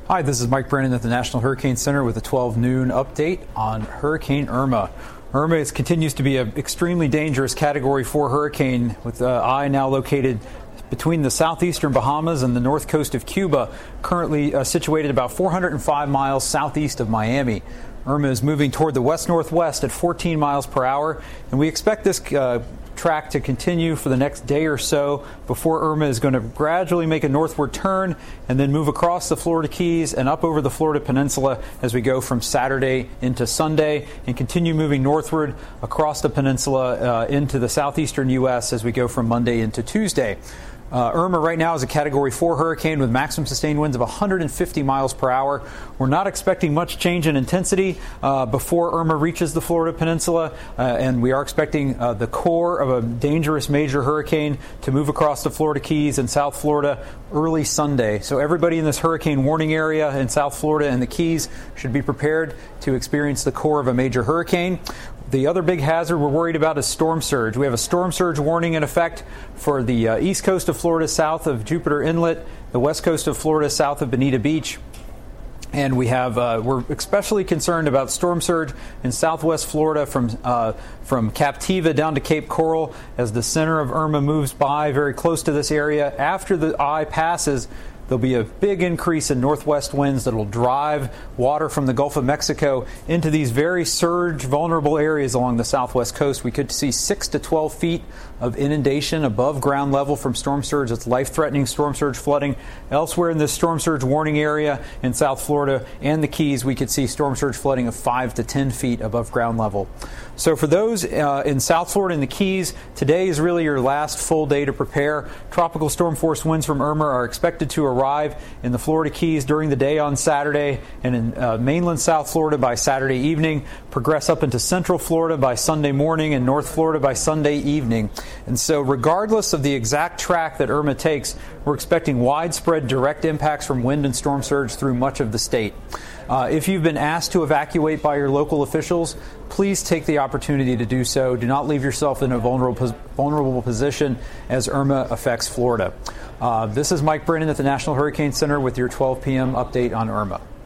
Hi, this is Mike Brennan at the National Hurricane Center with a 12 noon update on Hurricane Irma. Irma continues to be an extremely dangerous Category 4 hurricane, with eye now located between the southeastern Bahamas and the north coast of Cuba, currently situated about 405 miles southeast of Miami. Irma is moving toward the west-northwest at 14 miles per hour, and we expect this track to continue for the next day or so before Irma is going to gradually make a northward turn and then move across the Florida Keys and up over the Florida Peninsula as we go from Saturday into Sunday, and continue moving northward across the peninsula into the southeastern U.S. as we go from Monday into Tuesday. Irma right now is a Category 4 hurricane with maximum sustained winds of 150 miles per hour. We're not expecting much change in intensity before Irma reaches the Florida Peninsula, and we are expecting the core of a dangerous major hurricane to move across the Florida Keys and South Florida early Sunday. So everybody in this hurricane warning area in South Florida and the Keys should be prepared to experience the core of a major hurricane. The other big hazard we're worried about is storm surge. We have a storm surge warning in effect for the east coast of Florida south of Jupiter Inlet, the west coast of Florida south of Bonita Beach. And we're especially concerned about storm surge in southwest Florida from Captiva down to Cape Coral as the center of Irma moves by very close to this area. After the eye passes, there'll be a big increase in northwest winds that will drive water from the Gulf of Mexico into these very surge vulnerable areas along the southwest coast. We could see 6 to 12 feet of inundation above ground level from storm surge. It's life-threatening storm surge flooding. Elsewhere in this storm surge warning area in South Florida and the Keys, we could see storm surge flooding of 5 to 10 feet above ground level. So for those in South Florida and the Keys, today is really your last full day to prepare. Tropical storm force winds from Irma are expected to arrive in the Florida Keys during the day on Saturday, and in mainland South Florida by Saturday evening, progress up into Central Florida by Sunday morning, and North Florida by Sunday evening. And so regardless of the exact track that Irma takes, we're expecting widespread direct impacts from wind and storm surge through much of the state. If you've been asked to evacuate by your local officials, please take the opportunity to do so. Do not leave yourself in a vulnerable position as Irma affects Florida. This is Mike Brennan at the National Hurricane Center with your 12 p.m. update on Irma.